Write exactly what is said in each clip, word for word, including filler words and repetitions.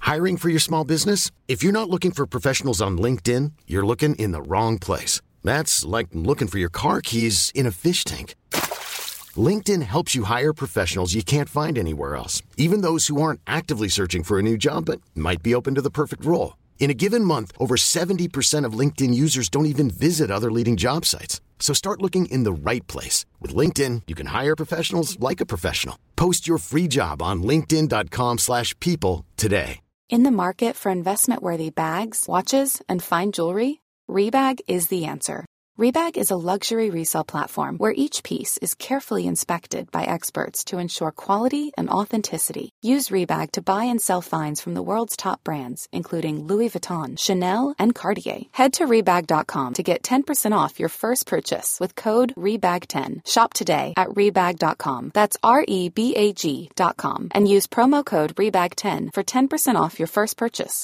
Hiring for your small business? If you're not looking for professionals on LinkedIn, you're looking in the wrong place. That's like looking for your car keys in a fish tank. LinkedIn helps you hire professionals you can't find anywhere else, even those who aren't actively searching for a new job but might be open to the perfect role. In a given month, over seventy percent of LinkedIn users don't even visit other leading job sites. So start looking in the right place. With LinkedIn, you can hire professionals like a professional. Post your free job on linkedin.com slash people today. In the market for investment-worthy bags, watches, and fine jewelry, Rebag is the answer. Rebag is a luxury resale platform where each piece is carefully inspected by experts to ensure quality and authenticity. Use Rebag to buy and sell finds from the world's top brands, including Louis Vuitton, Chanel, and Cartier. Head to Rebag dot com to get ten percent off your first purchase with code rebag ten. Shop today at Rebag dot com. That's R E B A G dot com. And use promo code rebag ten for ten percent off your first purchase.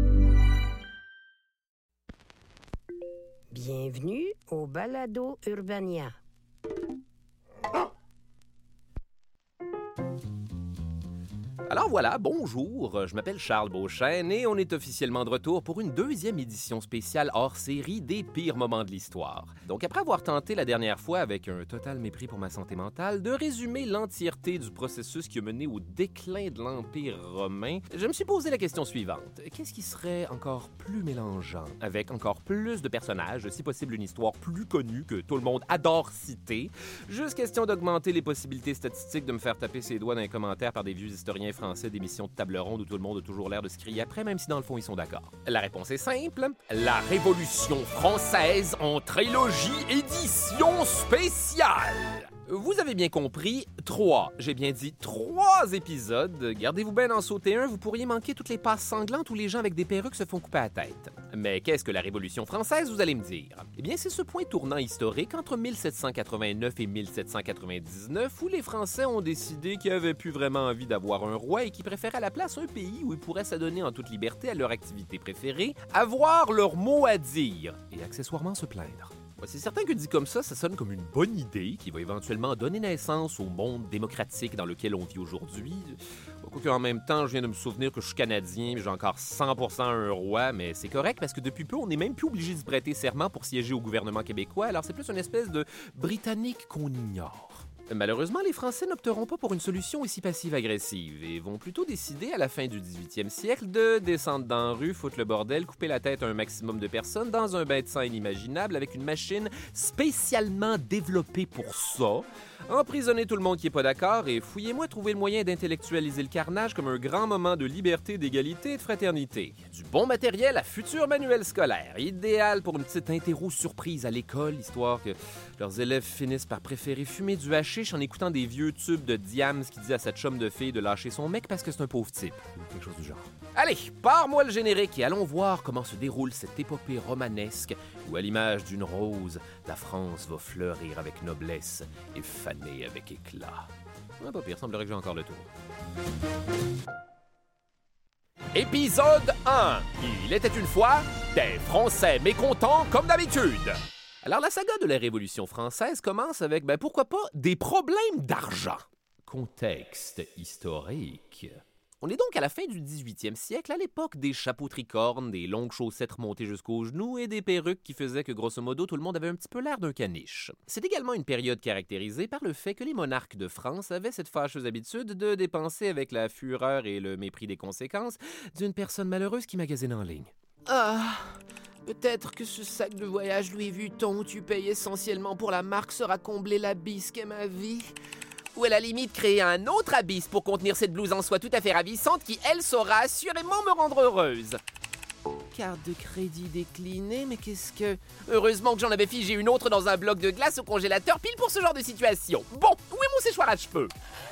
Bienvenue au Balado Urbania. Alors voilà, bonjour, je m'appelle Charles Beauchesne et on est officiellement de retour pour une deuxième édition spéciale hors-série des pires moments de l'histoire. Donc après avoir tenté la dernière fois, avec un total mépris pour ma santé mentale, de résumer l'entièreté du processus qui a mené au déclin de l'Empire romain, je me suis posé la question suivante. Qu'est-ce qui serait encore plus mélangeant, avec encore plus de personnages, si possible une histoire plus connue que tout le monde adore citer? Juste question d'augmenter les possibilités statistiques de me faire taper ses doigts dans les commentaires par des vieux historiens français d'émissions de table ronde où tout le monde a toujours l'air de se crier après, même si dans le fond ils sont d'accord. La réponse est simple. La Révolution française en trilogie édition spéciale. Vous avez bien compris, trois. J'ai bien dit trois épisodes. Gardez-vous bien d'en sauter un, vous pourriez manquer toutes les passes sanglantes où les gens avec des perruques se font couper la tête. Mais qu'est-ce que la Révolution française, vous allez me dire? Eh bien, c'est ce point tournant historique entre mille sept cent quatre-vingt-neuf et mille sept cent quatre-vingt-dix-neuf où les Français ont décidé qu'ils n'avaient plus vraiment envie d'avoir un roi et qu'ils préféraient à la place un pays où ils pourraient s'adonner en toute liberté à leur activité préférée, avoir leur mot à dire et accessoirement se plaindre. C'est certain que dit comme ça, ça sonne comme une bonne idée qui va éventuellement donner naissance au monde démocratique dans lequel on vit aujourd'hui. Quoique en même temps, je viens de me souvenir que je suis Canadien, j'ai encore cent pour cent un roi, mais c'est correct parce que depuis peu, on n'est même plus obligé d'y prêter serment pour siéger au gouvernement québécois, alors c'est plus une espèce de Britannique qu'on ignore. Malheureusement, les Français n'opteront pas pour une solution aussi passive-agressive et vont plutôt décider, à la fin du dix-huitième siècle, de descendre dans la rue, foutre le bordel, couper la tête à un maximum de personnes dans un bain de sang inimaginable avec une machine spécialement développée pour ça, emprisonner tout le monde qui est pas d'accord et fouillez-moi trouver le moyen d'intellectualiser le carnage comme un grand moment de liberté, d'égalité et de fraternité. Du bon matériel à futur manuel scolaire, idéal pour une petite interro surprise à l'école, histoire que leurs élèves finissent par préférer fumer du hashish en écoutant des vieux tubes de Diams qui dit à sa chum de fille de lâcher son mec parce que c'est un pauvre type, ou quelque chose du genre. Allez, pars-moi le générique et allons voir comment se déroule cette épopée romanesque où, à l'image d'une rose, la France va fleurir avec noblesse et faner avec éclat. Ah, pas pire, semblerait que j'ai encore le tour. Épisode un. Il était une fois des Français mécontents comme d'habitude. Alors, la saga de la Révolution française commence avec, ben pourquoi pas, des problèmes d'argent. Contexte historique. On est donc à la fin du dix-huitième siècle, à l'époque des chapeaux tricornes, des longues chaussettes remontées jusqu'aux genoux et des perruques qui faisaient que, grosso modo, tout le monde avait un petit peu l'air d'un caniche. C'est également une période caractérisée par le fait que les monarques de France avaient cette fâcheuse habitude de dépenser avec la fureur et le mépris des conséquences d'une personne malheureuse qui magasine en ligne. Ah, peut-être que ce sac de voyage Louis Vuitton où tu payes essentiellement pour la marque sera comblé la bise qu'est ma vie. Ou à la limite créer un autre abysse pour contenir cette blouse en soie tout à fait ravissante qui, elle, saura assurément me rendre heureuse. Carte de crédit déclinée, mais qu'est-ce que... Heureusement que j'en avais figé une autre dans un bloc de glace au congélateur pile pour ce genre de situation. Bon, où est mon séchoir à cheveux?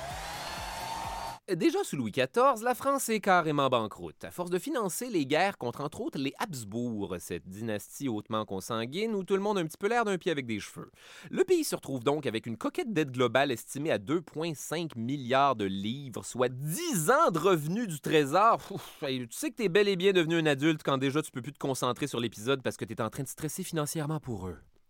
Déjà sous Louis quatorze, la France est carrément banqueroute, à force de financer les guerres contre, entre autres, les Habsbourg, cette dynastie hautement consanguine où tout le monde a un petit peu l'air d'un pied avec des cheveux. Le pays se retrouve donc avec une coquette dette globale estimée à deux virgule cinq milliards de livres, soit dix ans de revenus du trésor. Ouf, tu sais que t'es bel et bien devenu un adulte quand déjà tu peux plus te concentrer sur l'épisode parce que t'es en train de stresser financièrement pour eux.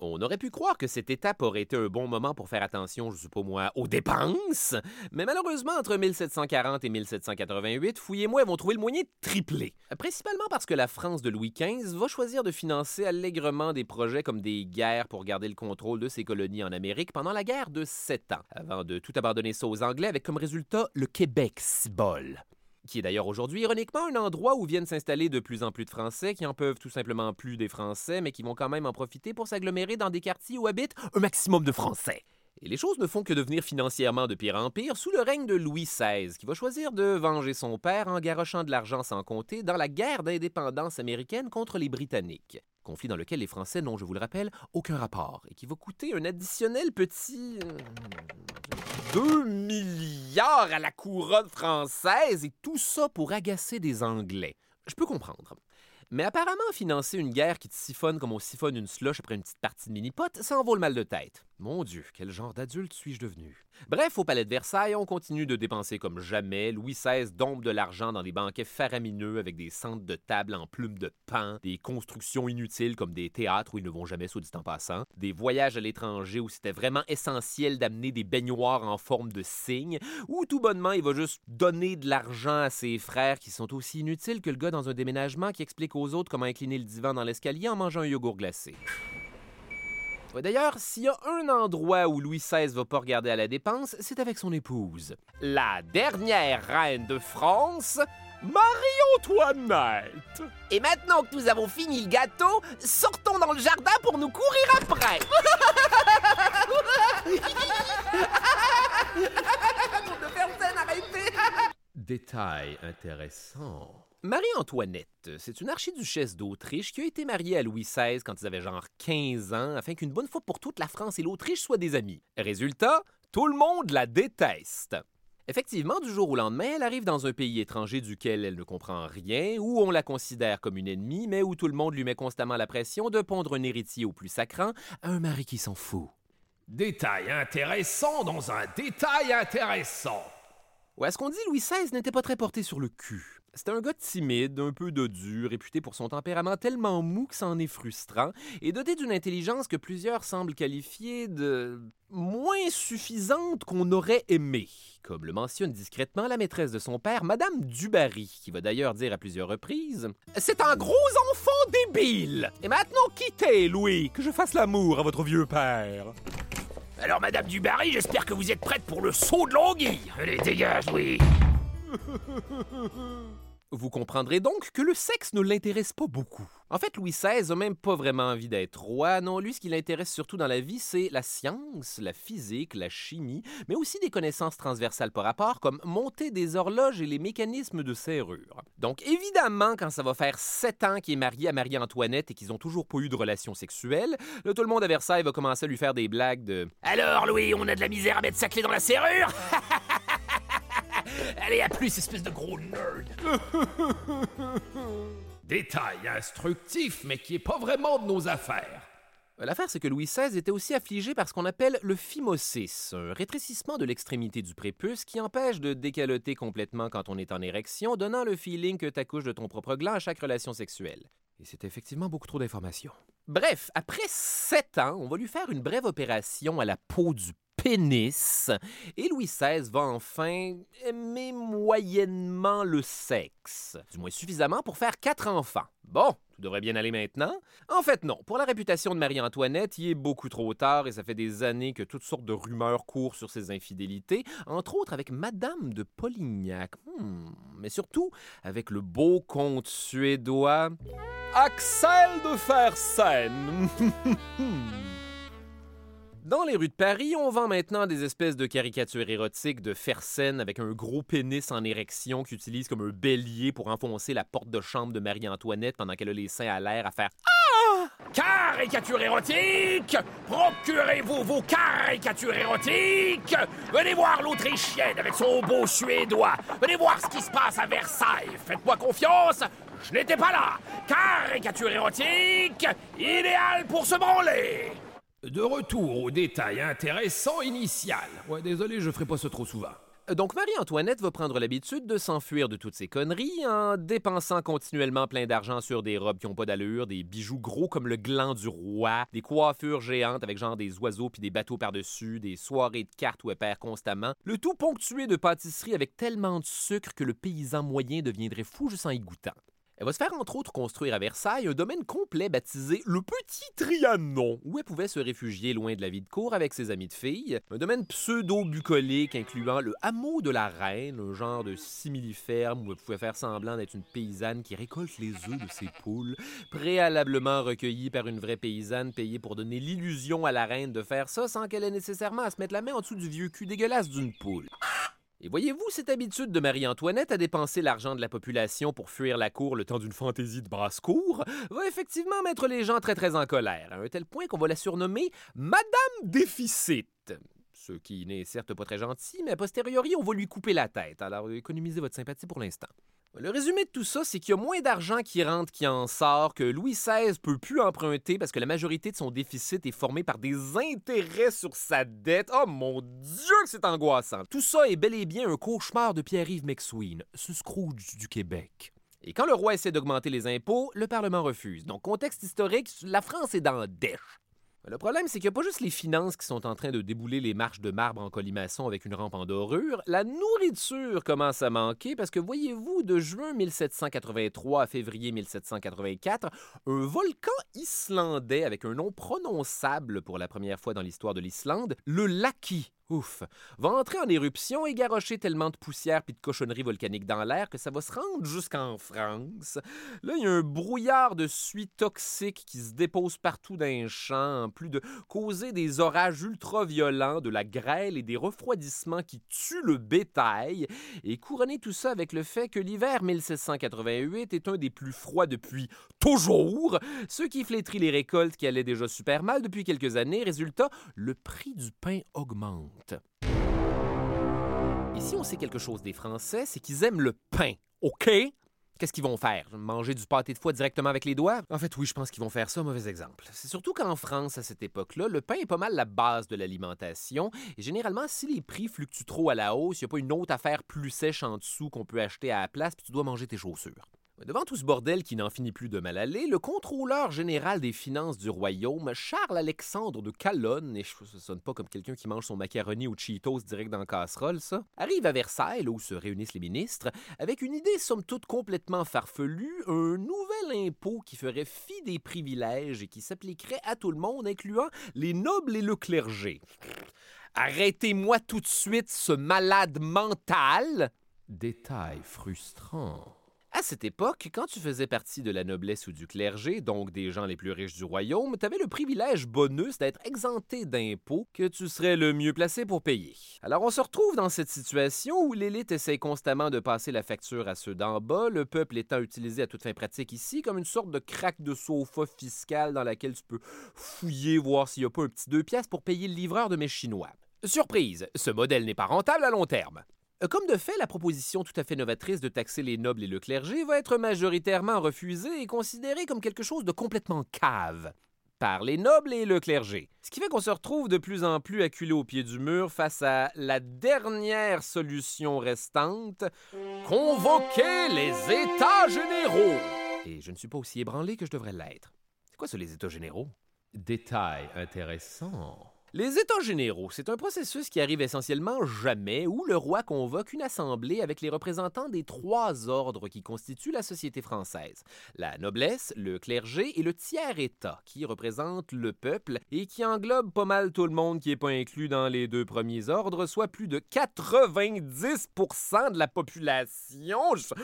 On aurait pu croire que cette étape aurait été un bon moment pour faire attention, je sais pas moi, aux dépenses, mais malheureusement, entre mille sept cent quarante et mille sept cent quatre-vingt-huit, Fouillé et moi vont trouver le moyen de tripler. Principalement parce que la France de Louis quinze va choisir de financer allègrement des projets comme des guerres pour garder le contrôle de ses colonies en Amérique pendant la guerre de Sept Ans, avant de tout abandonner ça aux Anglais avec comme résultat le Québec cibole. Qui est d'ailleurs aujourd'hui, ironiquement, un endroit où viennent s'installer de plus en plus de Français qui en peuvent tout simplement plus des Français, mais qui vont quand même en profiter pour s'agglomérer dans des quartiers où habitent un maximum de Français. Et les choses ne font que devenir financièrement de pire en pire sous le règne de Louis seize, qui va choisir de venger son père en garochant de l'argent sans compter dans la guerre d'indépendance américaine contre les Britanniques. Conflit dans lequel les Français n'ont, je vous le rappelle, aucun rapport, et qui va coûter un additionnel petit... deux milliards à la couronne française, et tout ça pour agacer des Anglais. Je peux comprendre. Mais apparemment, financer une guerre qui te siphonne comme on siphonne une slush après une petite partie de mini-pot, ça en vaut le mal de tête. Mon Dieu, quel genre d'adulte suis-je devenu? Bref, au palais de Versailles, on continue de dépenser comme jamais. Louis seize dompe de l'argent dans des banquets faramineux avec des centres de table en plumes de pain, des constructions inutiles comme des théâtres où ils ne vont jamais, soit dit en passant, des voyages à l'étranger où c'était vraiment essentiel d'amener des baignoires en forme de cygne, ou tout bonnement, il va juste donner de l'argent à ses frères qui sont aussi inutiles que le gars dans un déménagement qui explique aux autres comment incliner le divan dans l'escalier en mangeant un yogourt glacé. Ouais, d'ailleurs, s'il y a un endroit où Louis seize va pas regarder à la dépense, c'est avec son épouse. La dernière reine de France, Marie-Antoinette. Et maintenant que nous avons fini le gâteau, sortons dans le jardin pour nous courir après. Détail intéressant. Marie-Antoinette, c'est une archiduchesse d'Autriche qui a été mariée à Louis seize quand ils avaient genre quinze ans, afin qu'une bonne fois pour toutes, la France et l'Autriche soient des amis. Résultat, tout le monde la déteste. Effectivement, du jour au lendemain, elle arrive dans un pays étranger duquel elle ne comprend rien, où on la considère comme une ennemie, mais où tout le monde lui met constamment la pression de pondre un héritier au plus sacrant à un mari qui s'en fout. Détail intéressant dans un détail intéressant. Ouais, à ce qu'on dit, Louis seize n'était pas très porté sur le cul. C'était un gars timide, un peu dodu, réputé pour son tempérament tellement mou que c'en est frustrant, et doté d'une intelligence que plusieurs semblent qualifier de moins suffisante qu'on aurait aimé, comme le mentionne discrètement la maîtresse de son père, Madame Dubarry, qui va d'ailleurs dire à plusieurs reprises « C'est un gros enfant débile! Et maintenant quittez, Louis, que je fasse l'amour à votre vieux père! » Alors, Madame Dubarry, j'espère que vous êtes prête pour le saut de l'anguille. Allez, dégage, oui. Vous comprendrez donc que le sexe ne l'intéresse pas beaucoup. En fait, Louis seize a même pas vraiment envie d'être roi. Non, lui, ce qui l'intéresse surtout dans la vie, c'est la science, la physique, la chimie, mais aussi des connaissances transversales par rapport, comme monter des horloges et les mécanismes de serrure. Donc, évidemment, quand ça va faire sept ans qu'il est marié à Marie-Antoinette et qu'ils ont toujours pas eu de relation sexuelle, là, tout le monde à Versailles va commencer à lui faire des blagues de « Alors, Louis, on a de la misère à mettre sa clé dans la serrure? Allez, à plus, espèce de gros nerd! » Détail instructif, mais qui est pas vraiment de nos affaires. L'affaire, c'est que Louis seize était aussi affligé par ce qu'on appelle le phimosis, un rétrécissement de l'extrémité du prépuce qui empêche de décaloter complètement quand on est en érection, donnant le feeling que t'accouches de ton propre gland à chaque relation sexuelle. Et c'est effectivement beaucoup trop d'informations. Bref, après sept ans, on va lui faire une brève opération à la peau du pénis, et Louis seize va enfin aimer moyennement le sexe. Du moins suffisamment pour faire quatre enfants. Bon, tout devrait bien aller maintenant. En fait, non. Pour la réputation de Marie-Antoinette, il est beaucoup trop tard et ça fait des années que toutes sortes de rumeurs courent sur ses infidélités, entre autres avec Madame de Polignac. Hmm. Mais surtout avec le beau comte suédois Axel de Fersen. Dans les rues de Paris, on vend maintenant des espèces de caricatures érotiques de Fersen avec un gros pénis en érection qui utilise comme un bélier pour enfoncer la porte de chambre de Marie-Antoinette pendant qu'elle a les seins à l'air à faire « Ah! » Caricature érotique! Procurez-vous vos caricatures érotiques! Venez voir l'Autrichienne avec son beau Suédois! Venez voir ce qui se passe à Versailles! Faites-moi confiance! Je n'étais pas là! Caricature érotique! Idéal pour se branler! De retour au détail intéressant initial. Ouais, désolé, je ferai pas ça trop souvent. Donc Marie-Antoinette va prendre l'habitude de s'enfuir de toutes ces conneries en dépensant continuellement plein d'argent sur des robes qui n'ont pas d'allure, des bijoux gros comme le gland du roi, des coiffures géantes avec genre des oiseaux puis des bateaux par-dessus, des soirées de cartes où elle perd constamment, le tout ponctué de pâtisseries avec tellement de sucre que le paysan moyen deviendrait fou juste en y goûtant. Elle va se faire entre autres construire à Versailles un domaine complet baptisé le Petit Trianon, où elle pouvait se réfugier loin de la vie de cour avec ses amis de filles. Un domaine pseudo-bucolique incluant le hameau de la Reine, un genre de simili-ferme où elle pouvait faire semblant d'être une paysanne qui récolte les œufs de ses poules, préalablement recueillis par une vraie paysanne payée pour donner l'illusion à la reine de faire ça sans qu'elle ait nécessairement à se mettre la main en dessous du vieux cul dégueulasse d'une poule. Et voyez-vous, cette habitude de Marie-Antoinette à dépenser l'argent de la population pour fuir la cour le temps d'une fantaisie de basse-cour va effectivement mettre les gens très très en colère, à un tel point qu'on va la surnommer Madame Déficit. Ce qui n'est certes pas très gentil, mais a posteriori, on va lui couper la tête, alors économisez votre sympathie pour l'instant. Le résumé de tout ça, c'est qu'il y a moins d'argent qui rentre qu'il en sort, que Louis seize peut plus emprunter parce que la majorité de son déficit est formée par des intérêts sur sa dette. Oh mon Dieu que c'est angoissant! Tout ça est bel et bien un cauchemar de Pierre-Yves McSween, ce Scrooge du Québec. Et quand le roi essaie d'augmenter les impôts, le Parlement refuse. Donc, contexte historique, la France est dans la dèche. Le problème, c'est qu'il n'y a pas juste les finances qui sont en train de débouler les marches de marbre en colimaçon avec une rampe en dorure. La nourriture commence à manquer parce que, voyez-vous, de juin mille sept cent quatre-vingt-trois à février mille sept cent quatre-vingt-quatre, un volcan islandais avec un nom prononçable pour la première fois dans l'histoire de l'Islande, le Laki, ouf, va entrer en éruption et garrocher tellement de poussière puis de cochonneries volcaniques dans l'air que ça va se rendre jusqu'en France. Là, il y a un brouillard de suie toxique qui se dépose partout dans les champs, en plus de causer des orages ultra-violents, de la grêle et des refroidissements qui tuent le bétail, et couronner tout ça avec le fait que l'hiver mille sept cent quatre-vingt-huit est un des plus froids depuis toujours, ce qui flétrit les récoltes qui allaient déjà super mal depuis quelques années. Résultat, le prix du pain augmente. Et si on sait quelque chose des Français, c'est qu'ils aiment le pain, OK? Qu'est-ce qu'ils vont faire? Manger du pâté de foie directement avec les doigts? En fait, oui, je pense qu'ils vont faire ça, mauvais exemple. C'est surtout qu'en France, à cette époque-là, le pain est pas mal la base de l'alimentation. Et généralement, si les prix fluctuent trop à la hausse, il n'y a pas une autre affaire plus sèche en dessous qu'on peut acheter à la place, puis tu dois manger tes chaussures. Devant tout ce bordel qui n'en finit plus de mal aller, le contrôleur général des finances du royaume, Charles-Alexandre de Calonne, et ça sonne pas comme quelqu'un qui mange son macaroni aux Cheetos direct dans la casserole, ça, arrive à Versailles, là où se réunissent les ministres, avec une idée somme toute complètement farfelue, un nouvel impôt qui ferait fi des privilèges et qui s'appliquerait à tout le monde, incluant les nobles et le clergé. Arrêtez-moi tout de suite ce malade mental! Détail frustrant. À cette époque, quand tu faisais partie de la noblesse ou du clergé, donc des gens les plus riches du royaume, tu avais le privilège bonus d'être exempté d'impôts que tu serais le mieux placé pour payer. Alors on se retrouve dans cette situation où l'élite essaie constamment de passer la facture à ceux d'en bas, le peuple étant utilisé à toute fin pratique ici comme une sorte de craque de sofa fiscal dans laquelle tu peux fouiller, voir s'il n'y a pas un petit deux piastres pour payer le livreur de mets chinois. Surprise, ce modèle n'est pas rentable à long terme. Comme de fait, la proposition tout à fait novatrice de taxer les nobles et le clergé va être majoritairement refusée et considérée comme quelque chose de complètement cave par les nobles et le clergé. Ce qui fait qu'on se retrouve de plus en plus acculé au pied du mur face à la dernière solution restante, convoquer les États généraux. Et je ne suis pas aussi ébranlé que je devrais l'être. C'est quoi ça, les États généraux? Détail intéressant. Les États généraux, c'est un processus qui arrive essentiellement jamais où le roi convoque une assemblée avec les représentants des trois ordres qui constituent la société française. La noblesse, le clergé et le tiers-État, qui représentent le peuple et qui englobe pas mal tout le monde qui n'est pas inclus dans les deux premiers ordres, soit plus de quatre-vingt-dix pour cent de la population.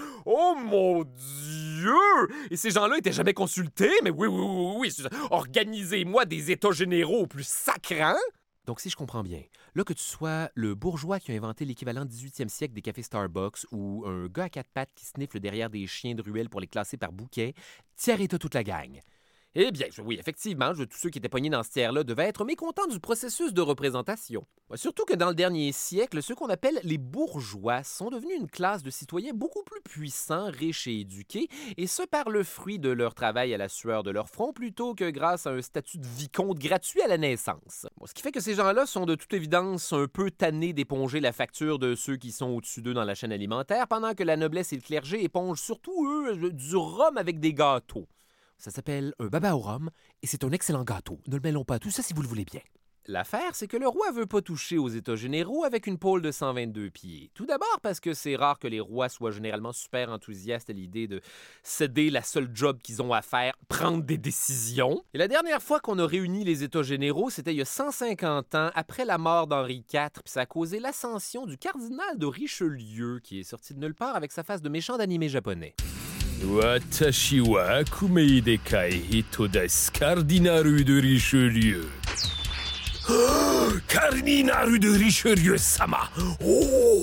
Oh mon Dieu! Et ces gens-là étaient jamais consultés? Mais oui, oui, oui, oui. Organisez-moi des États généraux plus sacrants. Donc, si je comprends bien, là que tu sois le bourgeois qui a inventé l'équivalent dix-huitième siècle des cafés Starbucks ou un gars à quatre pattes qui sniffe derrière des chiens de ruelle pour les classer par bouquet, tiers-État toute la gang. Eh bien, oui, effectivement, je, tous ceux qui étaient pognés dans ce tiers-là devaient être mécontents du processus de représentation. Surtout que dans le dernier siècle, ceux qu'on appelle les bourgeois sont devenus une classe de citoyens beaucoup plus puissants, riches et éduqués, et ce par le fruit de leur travail à la sueur de leur front plutôt que grâce à un statut de vicomte gratuit à la naissance. Bon, ce qui fait que ces gens-là sont de toute évidence un peu tannés d'éponger la facture de ceux qui sont au-dessus d'eux dans la chaîne alimentaire, pendant que la noblesse et le clergé épongent surtout, eux, du rhum avec des gâteaux. Ça s'appelle un baba au rhum et c'est un excellent gâteau. Ne le mêlons pas à tout ça si vous le voulez bien. L'affaire, c'est que le roi veut pas toucher aux États généraux avec une pôle de cent vingt-deux pieds. Tout d'abord parce que c'est rare que les rois soient généralement super enthousiastes à l'idée de céder la seule job qu'ils ont à faire, prendre des décisions. Et la dernière fois qu'on a réuni les États généraux, c'était il y a cent cinquante ans, après la mort d'Henri quatre, puis ça a causé l'ascension du cardinal de Richelieu, qui est sorti de nulle part avec sa face de méchant d'animé japonais. Watashi wa kumei dekai hito desu, cardinalu de Richelieu. Oh, cardinalu de Richelieu-sama! Oh!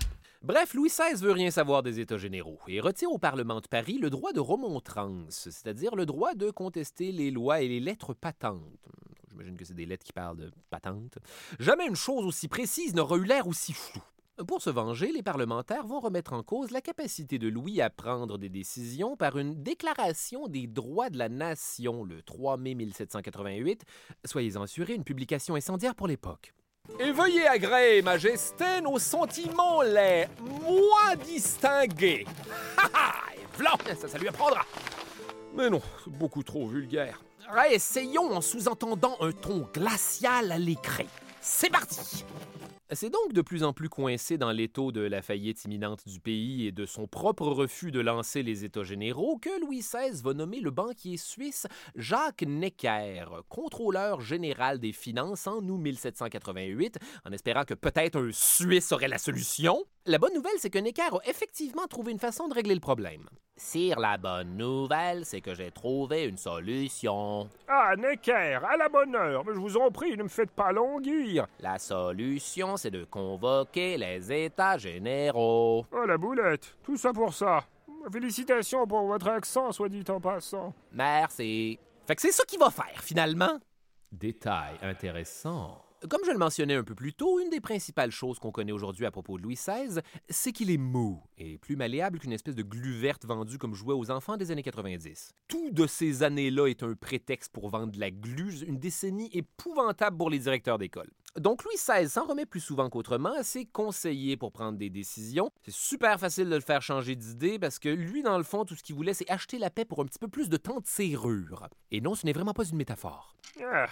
Bref, Louis seize veut rien savoir des États généraux et retire au Parlement de Paris le droit de remontrance, c'est-à-dire le droit de contester les lois et les lettres patentes. J'imagine que c'est des lettres qui parlent de patentes. Jamais une chose aussi précise n'aura eu l'air aussi floue. Pour se venger, les parlementaires vont remettre en cause la capacité de Louis à prendre des décisions par une déclaration des droits de la nation le trois mai mille sept cent quatre-vingt-huit. Soyez-en assurés, une publication incendiaire pour l'époque. Et veuillez agréer, Majesté, nos sentiments les moins distingués. Ha ha! Et v'là, ça, ça lui apprendra. Mais non, beaucoup trop vulgaire. Essayons en sous-entendant un ton glacial à l'écrit. C'est parti! C'est donc de plus en plus coincé dans l'étau de la faillite imminente du pays et de son propre refus de lancer les États généraux que Louis seize va nommer le banquier suisse Jacques Necker, contrôleur général des finances en août mille sept cent quatre-vingt-huit, en espérant que peut-être un Suisse aurait la solution. La bonne nouvelle, c'est que Necker a effectivement trouvé une façon de régler le problème. Sire, la bonne nouvelle, c'est que j'ai trouvé une solution. Ah, Necker, à la bonne heure, mais je vous en prie, ne me faites pas languir. La solution, c'est de convoquer les États généraux. Oh, la boulette, tout ça pour ça. Félicitations pour votre accent, soit dit en passant. Merci. Fait que c'est ça qu'il va faire, finalement. Détail intéressant. Comme je le mentionnais un peu plus tôt, une des principales choses qu'on connaît aujourd'hui à propos de Louis seize, c'est qu'il est mou et plus malléable qu'une espèce de glu verte vendue comme jouet aux enfants des années quatre-vingt-dix. Tout de ces années-là est un prétexte pour vendre de la glu, une décennie épouvantable pour les directeurs d'école. Donc Louis seize s'en remet plus souvent qu'autrement à ses conseillers pour prendre des décisions. C'est super facile de le faire changer d'idée parce que lui, dans le fond, tout ce qu'il voulait, c'est acheter la paix pour un petit peu plus de temps de serrure. Et non, ce n'est vraiment pas une métaphore. Ah.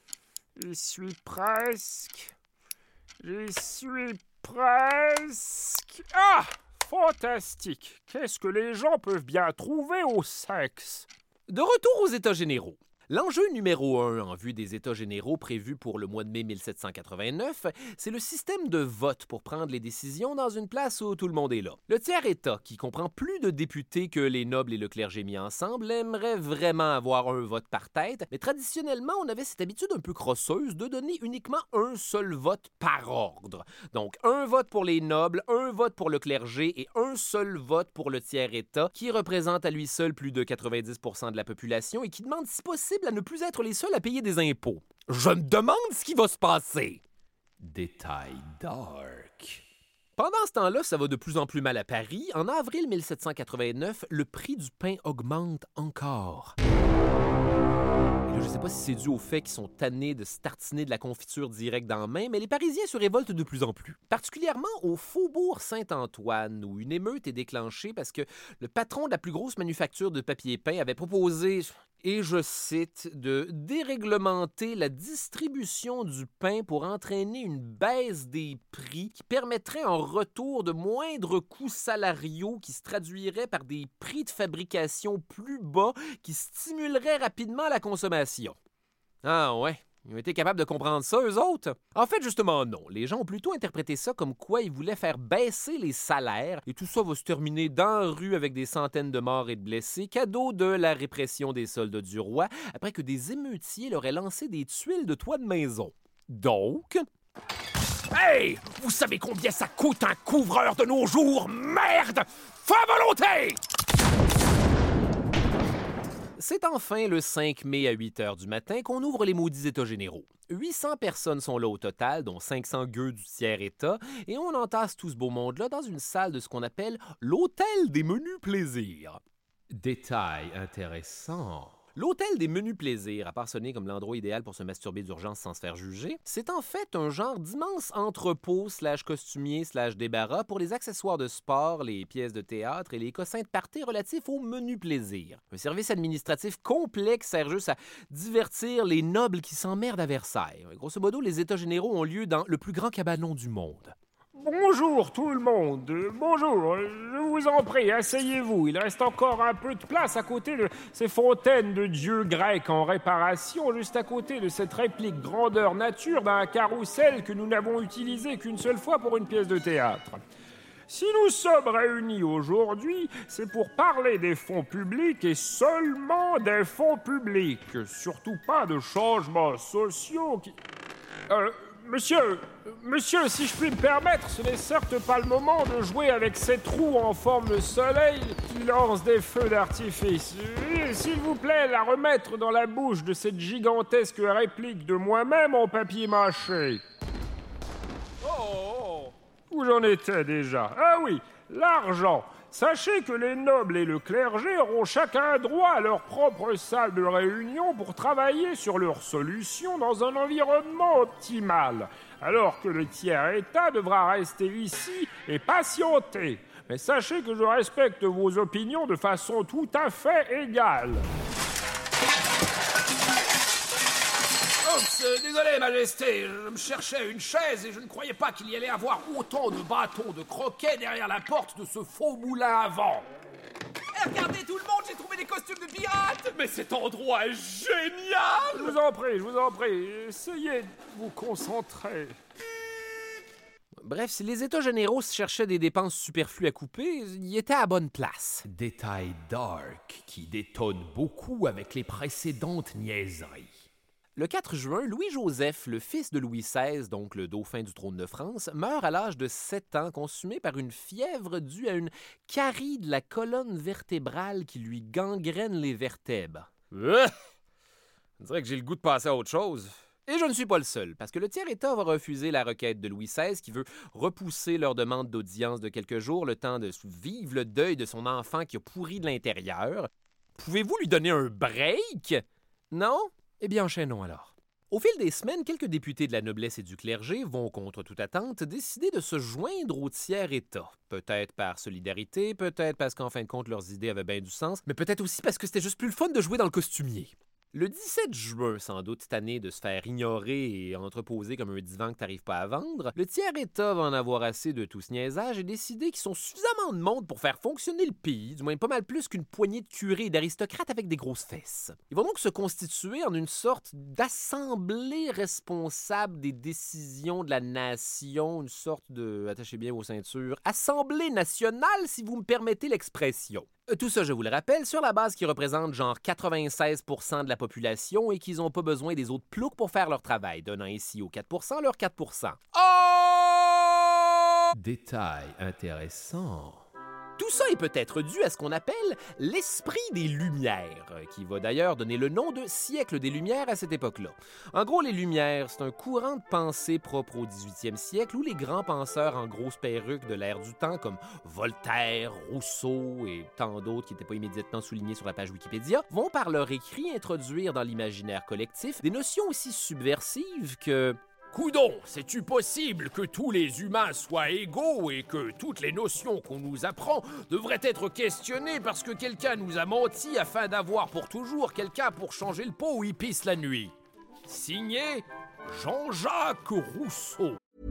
J'y suis presque. J'y suis presque. Ah! Fantastique! Qu'est-ce que les gens peuvent bien trouver au sexe? De retour aux États généraux. L'enjeu numéro un en vue des États généraux prévus pour le mois de mai mille sept cent quatre-vingt-neuf, c'est le système de vote pour prendre les décisions dans une place où tout le monde est là. Le tiers-État, qui comprend plus de députés que les nobles et le clergé mis ensemble, aimerait vraiment avoir un vote par tête, mais traditionnellement, on avait cette habitude un peu crosseuse de donner uniquement un seul vote par ordre. Donc, un vote pour les nobles, un vote pour le clergé et un seul vote pour le tiers-État, qui représente à lui seul plus de quatre-vingt-dix pour cent de la population et qui demande si possible à ne plus être les seuls à payer des impôts. Je me demande ce qui va se passer. Détail dark. Pendant ce temps-là, ça va de plus en plus mal à Paris. En avril mille sept cent quatre-vingt-neuf, le prix du pain augmente encore. Et là, je ne sais pas si c'est dû au fait qu'ils sont tannés de se tartiner de la confiture directe dans la main, mais les Parisiens se révoltent de plus en plus. Particulièrement au Faubourg Saint-Antoine, où une émeute est déclenchée parce que le patron de la plus grosse manufacture de papier peint avait proposé, et je cite, de déréglementer la distribution du pain pour entraîner une baisse des prix qui permettrait en retour de moindres coûts salariaux qui se traduiraient par des prix de fabrication plus bas qui stimuleraient rapidement la consommation. Ah ouais, ils ont été capables de comprendre ça, eux autres? En fait, justement, non. Les gens ont plutôt interprété ça comme quoi ils voulaient faire baisser les salaires et tout ça va se terminer dans la rue avec des centaines de morts et de blessés, cadeau de la répression des soldats du roi, après que des émeutiers leur aient lancé des tuiles de toit de maison. Donc... Hey! Vous savez combien ça coûte un couvreur de nos jours? Merde! Fin volonté! C'est enfin le cinq mai à huit heures du matin qu'on ouvre les maudits États généraux. huit cents personnes sont là au total, dont cinq cents gueux du tiers-État, et on entasse tout ce beau monde-là dans une salle de ce qu'on appelle l'Hôtel des menus plaisirs. Détail intéressant. L'Hôtel des menus plaisirs, à part sonner comme l'endroit idéal pour se masturber d'urgence sans se faire juger, c'est en fait un genre d'immense entrepôt slash costumier slash débarras pour les accessoires de sport, les pièces de théâtre et les cossins de party relatifs aux menus plaisirs. Un service administratif complet qui sert juste à divertir les nobles qui s'emmerdent à Versailles. Grosso modo, les États généraux ont lieu dans le plus grand cabanon du monde. Bonjour tout le monde, bonjour, je vous en prie, asseyez-vous, il reste encore un peu de place à côté de ces fontaines de dieux grecs en réparation, juste à côté de cette réplique grandeur nature d'un carrousel que nous n'avons utilisé qu'une seule fois pour une pièce de théâtre. Si nous sommes réunis aujourd'hui, c'est pour parler des fonds publics et seulement des fonds publics, surtout pas de changements sociaux qui... Euh, Monsieur, monsieur, si je puis me permettre, ce n'est certes pas le moment de jouer avec ces trous en forme de soleil qui lancent des feux d'artifice. S'il vous plaît, la remettre dans la bouche de cette gigantesque réplique de moi-même en papier mâché. Oh, oh, où j'en étais déjà? Ah oui, l'argent. Sachez que les nobles et le clergé auront chacun droit à leur propre salle de réunion pour travailler sur leurs solutions dans un environnement optimal, alors que le tiers-État devra rester ici et patienter. Mais sachez que je respecte vos opinions de façon tout à fait égale. Oups, euh, désolé, Majesté, je me cherchais une chaise et je ne croyais pas qu'il y allait avoir autant de bâtons de croquet derrière la porte de ce faux moulin à vent. Eh, regardez tout le monde, j'ai trouvé des costumes de pirates! Mais cet endroit est génial! Je vous en prie, je vous en prie, essayez de vous concentrer. Bref, si les États généraux cherchaient des dépenses superflues à couper, ils étaient à bonne place. Détail dark qui détonne beaucoup avec les précédentes niaiseries. Le quatre juin, Louis-Joseph, le fils de Louis seize, donc le dauphin du trône de France, meurt à l'âge de sept ans, consumé par une fièvre due à une carie de la colonne vertébrale qui lui gangrène les vertèbres. Euh! On dirait que j'ai le goût de passer à autre chose. Et je ne suis pas le seul, parce que le tiers-État va refuser la requête de Louis seize qui veut repousser leur demande d'audience de quelques jours, le temps de vivre le deuil de son enfant qui a pourri de l'intérieur. Pouvez-vous lui donner un break? Non? Eh bien, enchaînons alors. Au fil des semaines, quelques députés de la noblesse et du clergé vont, contre toute attente, décider de se joindre au tiers-État. Peut-être par solidarité, peut-être parce qu'en fin de compte, leurs idées avaient bien du sens, mais peut-être aussi parce que c'était juste plus le fun de jouer dans le costumier. Le dix-sept juin, sans doute tanné de se faire ignorer et entreposer comme un divan que t'arrives pas à vendre, le tiers-État va en avoir assez de tout ce niaisage et décider qu'ils sont suffisamment de monde pour faire fonctionner le pays, du moins pas mal plus qu'une poignée de curés et d'aristocrates avec des grosses fesses. Ils vont donc se constituer en une sorte d'assemblée responsable des décisions de la nation, une sorte de, attachez bien vos ceintures, assemblée nationale si vous me permettez l'expression. Tout ça, je vous le rappelle, sur la base qu'ils représentent genre quatre-vingt-seize pour cent de la population et qu'ils n'ont pas besoin des autres ploucs pour faire leur travail, donnant ainsi aux quatre pour cent leur quatre pour cent. Oh! Détail intéressant. Tout ça est peut-être dû à ce qu'on appelle l'esprit des Lumières, qui va d'ailleurs donner le nom de siècle des Lumières à cette époque-là. En gros, les Lumières, c'est un courant de pensée propre au dix-huitième siècle où les grands penseurs en grosses perruques de l'ère du temps, comme Voltaire, Rousseau et tant d'autres qui n'étaient pas immédiatement soulignés sur la page Wikipédia, vont par leur écrit introduire dans l'imaginaire collectif des notions aussi subversives que... Coudon, c'est-tu possible que tous les humains soient égaux et que toutes les notions qu'on nous apprend devraient être questionnées parce que quelqu'un nous a menti afin d'avoir pour toujours quelqu'un pour changer le pot où il pisse la nuit? Signé Jean-Jacques Rousseau.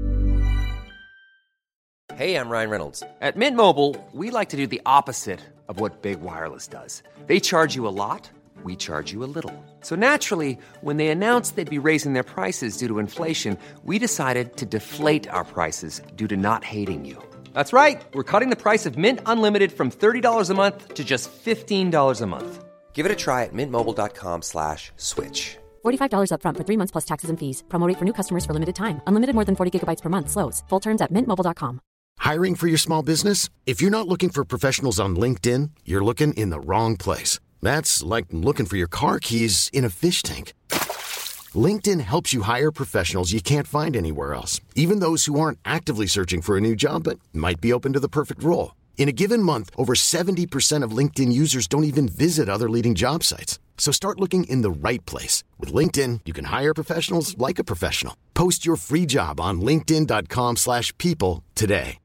Hey, I'm Ryan Reynolds. At Mint Mobile, we like to do the opposite of what Big Wireless does. They charge you a lot. We charge you a little. So naturally, when they announced they'd be raising their prices due to inflation, we decided to deflate our prices due to not hating you. That's right. We're cutting the price of Mint Unlimited from thirty dollars a month to just fifteen dollars a month. Give it a try at mintmobile.com slash switch. forty-five dollars up front for three months plus taxes and fees. Promo rate for new customers for limited time. Unlimited more than forty gigabytes per month. Slows full terms at mint mobile dot com. Hiring for your small business? If you're not looking for professionals on LinkedIn, you're looking in the wrong place. That's like looking for your car keys in a fish tank. LinkedIn helps you hire professionals you can't find anywhere else, even those who aren't actively searching for a new job but might be open to the perfect role. In a given month, over seventy percent of LinkedIn users don't even visit other leading job sites. So start looking in the right place. With LinkedIn, you can hire professionals like a professional. Post your free job on linkedin.com slash people today.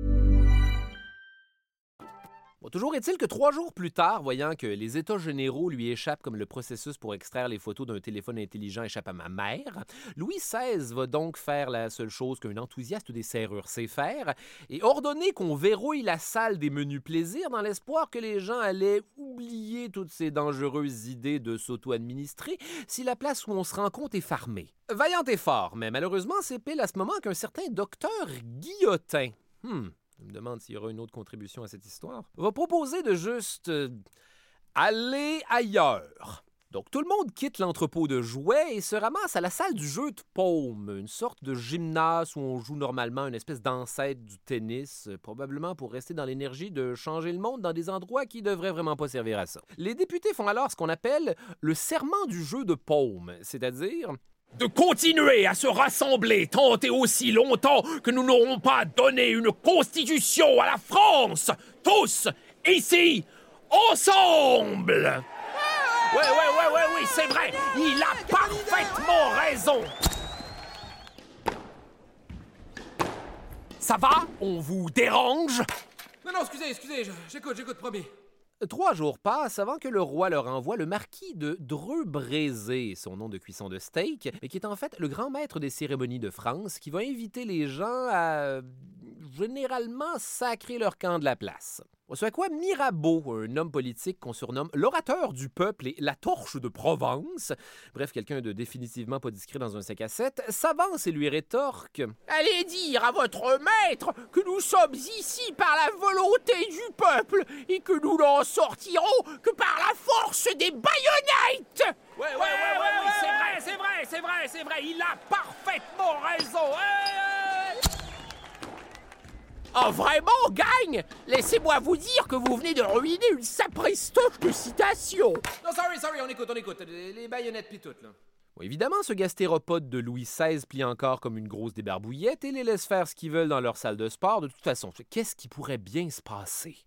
Bon, toujours est-il que trois jours plus tard, voyant que les états généraux lui échappent comme le processus pour extraire les photos d'un téléphone intelligent échappe à ma mère, Louis seize va donc faire la seule chose qu'un enthousiaste des serrures sait faire et ordonner qu'on verrouille la salle des menus plaisirs dans l'espoir que les gens allaient oublier toutes ces dangereuses idées de s'auto-administrer si la place où on se rencontre est fermée. Vaillant effort, mais malheureusement, c'est pile à ce moment qu'un certain docteur Guillotin... Hmm... Je me demande s'il y aura une autre contribution à cette histoire. Va proposer de juste euh, aller ailleurs. Donc, tout le monde quitte l'entrepôt de jouets et se ramasse à la salle du jeu de paume, une sorte de gymnase où on joue normalement une espèce d'ancêtre du tennis, probablement pour rester dans l'énergie de changer le monde dans des endroits qui devraient vraiment pas servir à ça. Les députés font alors ce qu'on appelle le serment du jeu de paume, c'est-à-dire... de continuer à se rassembler tant et aussi longtemps que nous n'aurons pas donné une constitution à la France, tous, ici, ensemble. Ouais, ouais, ouais, ouais, oui, c'est vrai, il a parfaitement raison. Ça va? On vous dérange? Non, non, excusez, excusez, j'écoute, j'écoute, promis. Trois jours passent avant que le roi leur envoie le marquis de Dreux-Brézé, son nom de cuisson de steak, et qui est en fait le grand maître des cérémonies de France, qui va inviter les gens à, généralement, sacrer leur camp de la place. Ce à quoi Mirabeau, un homme politique qu'on surnomme l'orateur du peuple et la torche de Provence, bref, quelqu'un de définitivement pas discret dans un sac à sept, s'avance et lui rétorque « Allez dire à votre maître que nous sommes ici par la volonté du peuple et que nous n'en sortirons que par la force des baïonnettes !» Ouais, ouais, ouais, ouais, ouais, ouais, c'est vrai, c'est vrai, c'est vrai, c'est vrai, il a parfaitement raison. Ouais. Oh, vraiment, gang? Laissez-moi vous dire que vous venez de ruiner une sapristoche de citation. Non, sorry, sorry, on écoute, on écoute. Les, les baïonnettes pis tout, là. Bon, évidemment, ce gastéropode de Louis seize plie encore comme une grosse débarbouillette et les laisse faire ce qu'ils veulent dans leur salle de sport. De toute façon, qu'est-ce qui pourrait bien se passer?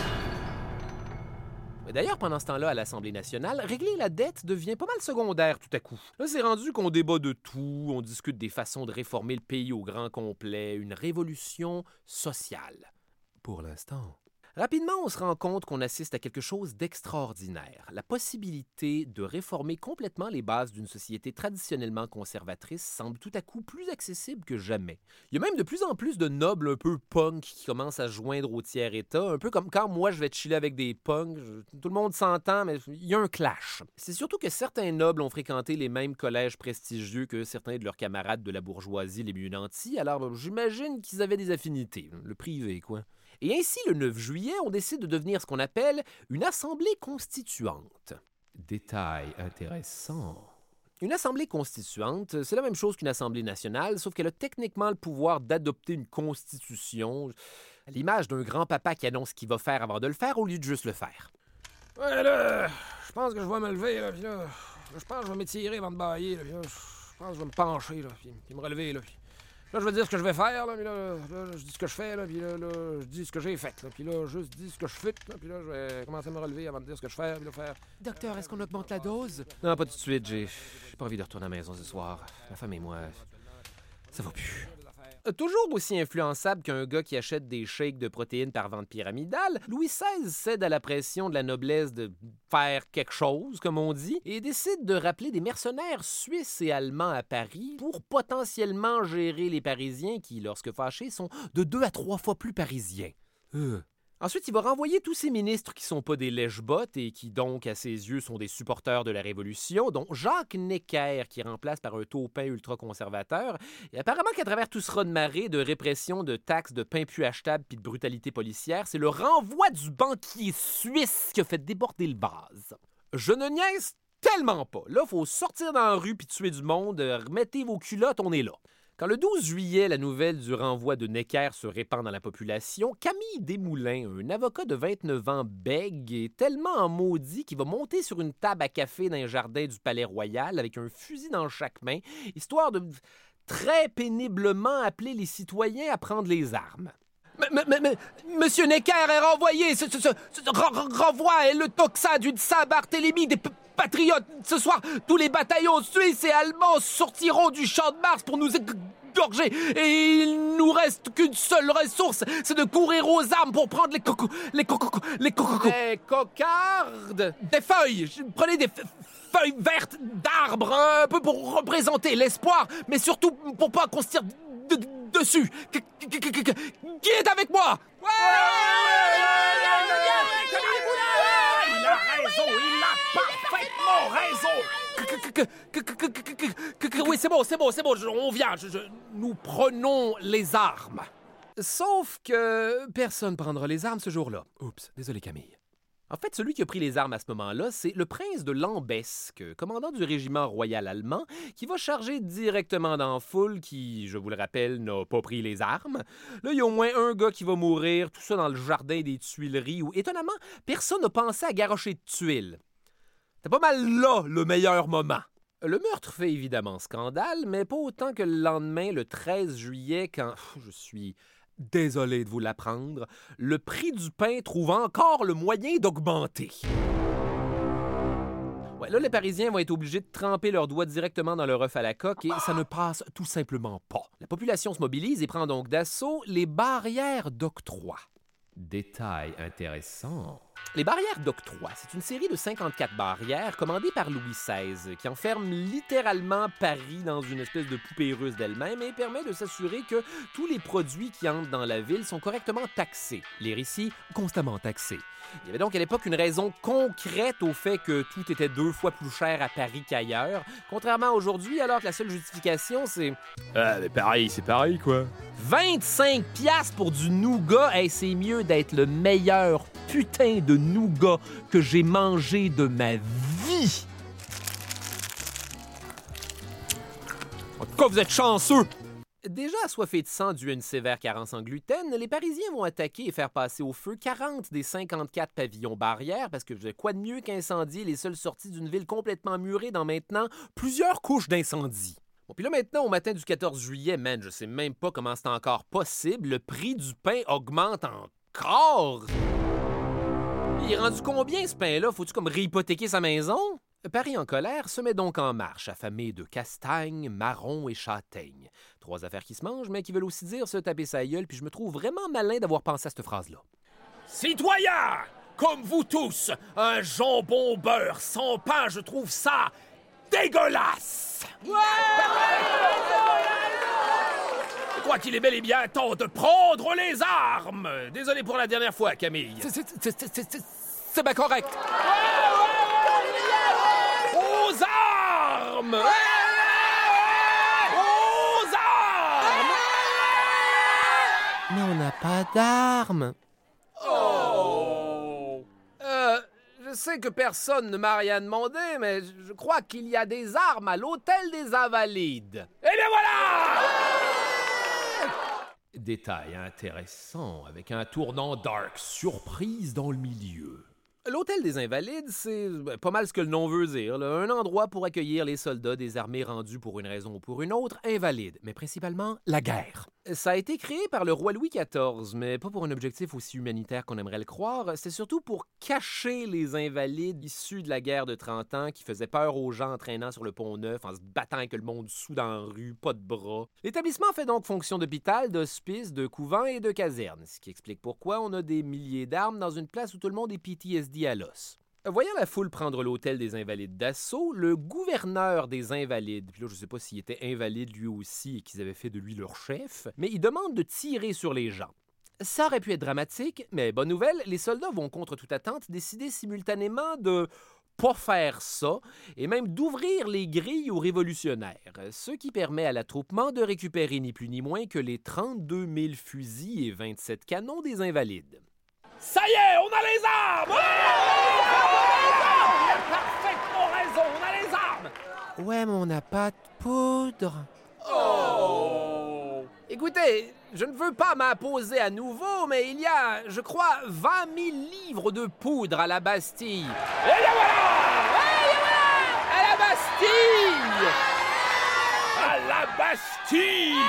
D'ailleurs, pendant ce temps-là, à l'Assemblée nationale, régler la dette devient pas mal secondaire tout à coup. Là, c'est rendu qu'on débat de tout, on discute des façons de réformer le pays au grand complet, une révolution sociale. Pour l'instant. Rapidement, on se rend compte qu'on assiste à quelque chose d'extraordinaire, la possibilité de réformer complètement les bases d'une société traditionnellement conservatrice semble tout à coup plus accessible que jamais. Il y a même de plus en plus de nobles un peu punk qui commencent à se joindre au tiers-état, un peu comme quand moi je vais chiller avec des punks, je... tout le monde s'entend, mais il y a un clash. C'est surtout que certains nobles ont fréquenté les mêmes collèges prestigieux que certains de leurs camarades de la bourgeoisie les mieux nantis, alors j'imagine qu'ils avaient des affinités, le privé quoi. Et ainsi, le neuf juillet, on décide de devenir ce qu'on appelle une assemblée constituante. Détail intéressant. Une assemblée constituante, c'est la même chose qu'une assemblée nationale, sauf qu'elle a techniquement le pouvoir d'adopter une constitution, à l'image d'un grand-papa qui annonce ce qu'il va faire avant de le faire au lieu de juste le faire. Ouais, là, je pense que je vais me lever, là, puis là, je pense que je vais m'étirer avant de bailler, là, puis là, je pense que je vais me pencher, là, puis, puis me relever, là, puis... Là, je vais dire ce que je vais faire, là, puis là, là, je dis ce que je fais, là, puis là, là, je dis ce que j'ai fait, là, puis là, juste dis ce que je fais, là, puis là, je vais commencer à me relever avant de dire ce que je fais, puis là, faire... Docteur, est-ce qu'on augmente la dose? Non, pas tout de suite, j'ai pas envie de retourner à la maison ce soir. Ma femme et moi, ça va plus. Toujours aussi influençable qu'un gars qui achète des shakes de protéines par vente pyramidale, Louis seize cède à la pression de la noblesse de faire quelque chose, comme on dit, et décide de rappeler des mercenaires suisses et allemands à Paris pour potentiellement gérer les Parisiens qui, lorsque fâchés, sont de deux à trois fois plus parisiens. Euh. Ensuite, il va renvoyer tous ces ministres qui sont pas des lèche-bottes et qui, donc, à ses yeux, sont des supporters de la Révolution, dont Jacques Necker, qui remplace par un taupin ultra-conservateur. Et apparemment qu'à travers tout ce raz-de-marée de répression, de taxes, de pain plus achetable puis de brutalité policière, c'est le renvoi du banquier suisse qui a fait déborder le vase. Je ne niaise tellement pas. Là, faut sortir dans la rue puis tuer du monde. Remettez vos culottes, on est là. Quand le douze juillet, la nouvelle du renvoi de Necker se répand dans la population, Camille Desmoulins, un avocat de vingt-neuf ans bègue, est tellement en maudit qu'il va monter sur une table à café dans les jardins du Palais Royal avec un fusil dans chaque main, histoire de très péniblement appeler les citoyens à prendre les armes. M- m- m- Monsieur Necker est renvoyé. Ce, ce, ce, ce re- renvoi est le toxa d'une Saint-Barthélemy des p- patriotes. Ce soir, tous les bataillons suisses et allemands sortiront du champ de Mars pour nous égorger. Et il nous reste qu'une seule ressource, c'est de courir aux armes pour prendre les cocos, les cocos, les cocos. Les cocardes. Des feuilles. Prenez des f- feuilles vertes d'arbres, un peu pour représenter l'espoir, mais surtout pour pas qu'on se tire de- de- dessus. Qui est avec moi? Il a raison, il a parfaitement raison. Oui, c'est bon, c'est bon, c'est bon, on vient. Je, je, nous prenons les armes. Sauf que personne prendra les armes ce jour-là. Oups, désolé Camille. En fait, celui qui a pris les armes à ce moment-là, c'est le prince de Lambesque, commandant du régiment royal allemand, qui va charger directement dans la foule qui, je vous le rappelle, n'a pas pris les armes. Là, il y a au moins un gars qui va mourir, tout ça dans le jardin des Tuileries, où, étonnamment, personne n'a pensé à garrocher de tuiles. C'est pas mal là, le meilleur moment. Le meurtre fait évidemment scandale, mais pas autant que le lendemain, le treize juillet, quand je suis... désolé de vous l'apprendre, le prix du pain trouve encore le moyen d'augmenter. Ouais, là, les Parisiens vont être obligés de tremper leurs doigts directement dans leur œuf à la coque et ça ne passe tout simplement pas. La population se mobilise et prend donc d'assaut les barrières d'octroi. Détail intéressant. Les barrières d'octroi, c'est une série de cinquante-quatre barrières commandées par Louis seize qui enferme littéralement Paris dans une espèce de poupée russe d'elle-même et permet de s'assurer que tous les produits qui entrent dans la ville sont correctement taxés. Les récits, constamment taxés. Il y avait donc à l'époque une raison concrète au fait que tout était deux fois plus cher à Paris qu'ailleurs, contrairement à aujourd'hui, alors que la seule justification, c'est... Ah, mais pareil, c'est pareil, quoi. vingt-cinq piastres pour du nougat, hey, c'est mieux d'être le meilleur putain de nougat que j'ai mangé de ma vie. En tout cas, vous êtes chanceux. Déjà assoiffés de sang dû à une sévère carence en gluten, les Parisiens vont attaquer et faire passer au feu quarante des cinquante-quatre pavillons barrières parce que quoi de mieux qu'incendier les seules sorties d'une ville complètement murée dans maintenant plusieurs couches d'incendie. Bon, puis là, maintenant, au matin du quatorze juillet, man, je sais même pas comment c'est encore possible, le prix du pain augmente encore! Il est rendu combien, ce pain-là? Faut-tu comme réhypothéquer sa maison? Paris en colère se met donc en marche, affamé de castagne, marron et châtaigne. Trois affaires qui se mangent, mais qui veulent aussi dire se taper sa gueule, puis je me trouve vraiment malin d'avoir pensé à cette phrase-là. Citoyens, comme vous tous, un jambon beurre sans pain, je trouve ça dégueulasse! Ouais! Je crois qu'il est bel et bien temps de prendre les armes! Désolé pour la dernière fois, Camille. C'est bien correct! Aux armes! Aux armes! Mais on n'a pas d'armes. Oh! Euh, je sais que personne ne m'a rien demandé, mais je crois qu'il y a des armes à l'Hôtel des Invalides. Eh bien voilà! Détail intéressant, avec un tournant dark, surprise dans le milieu. L'Hôtel des Invalides, c'est pas mal ce que le nom veut dire, là. Un endroit pour accueillir les soldats des armées rendus pour une raison ou pour une autre invalides, mais principalement la guerre. Ça a été créé par le roi Louis quatorze, mais pas pour un objectif aussi humanitaire qu'on aimerait le croire. C'est surtout pour cacher les invalides issus de la guerre de trente ans qui faisaient peur aux gens en traînant sur le Pont-Neuf, en se battant avec le monde sous dans la rue, pas de bras. L'établissement fait donc fonction d'hôpital, d'hospice, de couvent et de caserne, ce qui explique pourquoi on a des milliers d'armes dans une place où tout le monde est P T S D à l'os. Voyant la foule prendre l'Hôtel des Invalides d'assaut, le gouverneur des Invalides, puis là je sais pas s'il était invalide lui aussi et qu'ils avaient fait de lui leur chef, mais il demande de tirer sur les gens. Ça aurait pu être dramatique, mais bonne nouvelle, les soldats vont contre toute attente décider simultanément de pas faire ça, et même d'ouvrir les grilles aux révolutionnaires, ce qui permet à l'attroupement de récupérer ni plus ni moins que les trente-deux mille fusils et vingt-sept canons des Invalides. Ça y est, on a les armes! Il a parfaitement raison, on a les armes! Ouais, mais on n'a pas de poudre. Oh! Écoutez, je ne veux pas m'imposer à nouveau, mais il y a, je crois, vingt mille livres de poudre à la Bastille. Et bien voilà! Et bien voilà! À la Bastille! À la Bastille!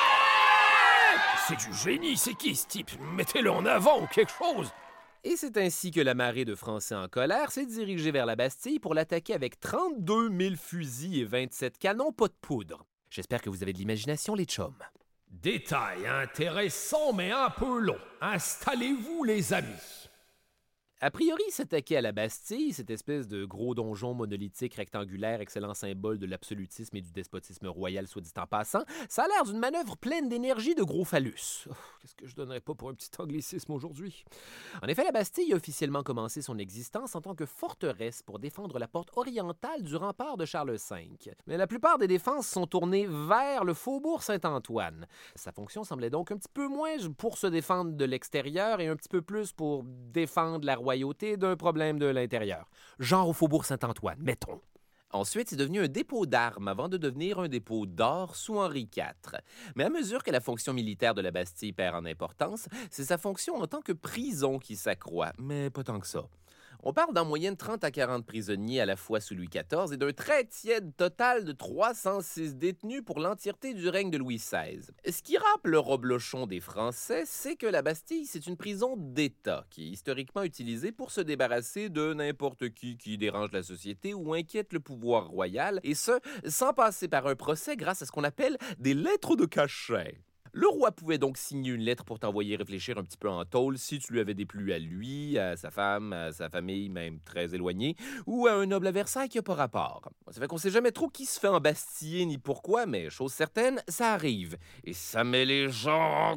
C'est du génie, c'est qui ce type? Mettez-le en avant ou quelque chose! Et c'est ainsi que la marée de Français en colère s'est dirigée vers la Bastille pour l'attaquer avec trente-deux mille fusils et vingt-sept canons pas de poudre. J'espère que vous avez de l'imagination, les chums. Détail intéressant mais un peu long. Installez-vous, les amis. A priori, s'attaquer à la Bastille, cette espèce de gros donjon monolithique rectangulaire, excellent symbole de l'absolutisme et du despotisme royal, soit dit en passant, ça a l'air d'une manœuvre pleine d'énergie de gros phallus. Oh, qu'est-ce que je donnerais pas pour un petit anglicisme aujourd'hui? En effet, la Bastille a officiellement commencé son existence en tant que forteresse pour défendre la porte orientale du rempart de Charles cinq. Mais la plupart des défenses sont tournées vers le faubourg Saint-Antoine. Sa fonction semblait donc un petit peu moins pour se défendre de l'extérieur et un petit peu plus pour défendre la royauté d'un problème de l'intérieur. Genre au faubourg Saint-Antoine, mettons. Ensuite, c'est devenu un dépôt d'armes avant de devenir un dépôt d'or sous Henri quatre. Mais à mesure que la fonction militaire de la Bastille perd en importance, c'est sa fonction en tant que prison qui s'accroît, mais pas tant que ça. On parle d'en moyenne trente à quarante prisonniers à la fois sous Louis quatorze et d'un très tiède total de trois cent six détenus pour l'entièreté du règne de Louis seize. Ce qui rappe le reblochon des Français, c'est que la Bastille, c'est une prison d'État qui est historiquement utilisée pour se débarrasser de n'importe qui qui dérange la société ou inquiète le pouvoir royal, et ce, sans passer par un procès grâce à ce qu'on appelle des lettres de cachet. Le roi pouvait donc signer une lettre pour t'envoyer réfléchir un petit peu en tôle si tu lui avais déplu à lui, à sa femme, à sa famille, même très éloignée, ou à un noble à Versailles qui n'a pas rapport. Ça fait qu'on sait jamais trop qui se fait embastiller ni pourquoi, mais chose certaine, ça arrive. Et ça met les gens en